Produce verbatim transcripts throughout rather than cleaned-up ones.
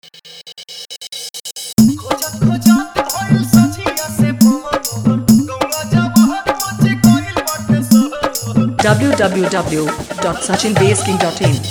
w w w dot sachin base king dot in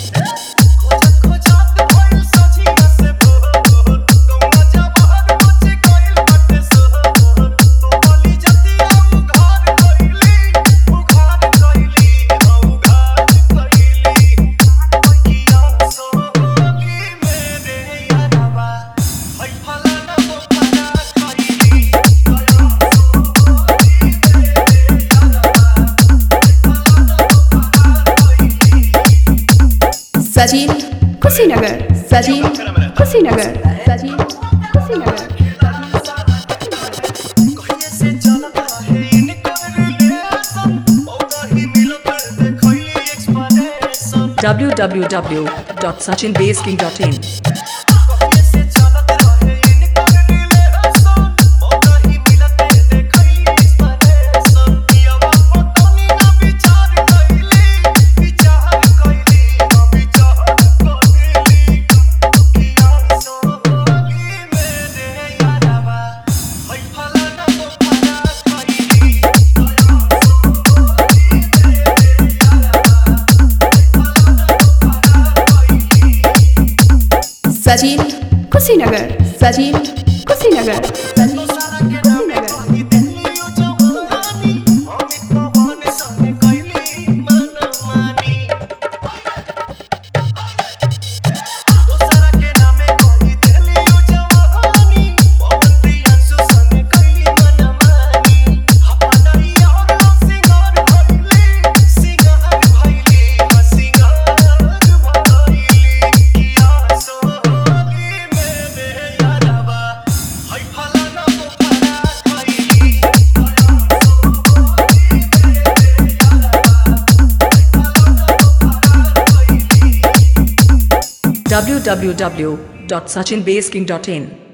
Sachin Kushinagar Sachin Kushinagar Sachin Kushinagar w w w dot sachin base king dot in Sachin Kushinagar Sachin Kushinagar Sachin Kushinagar w w w dot sachin base king dot in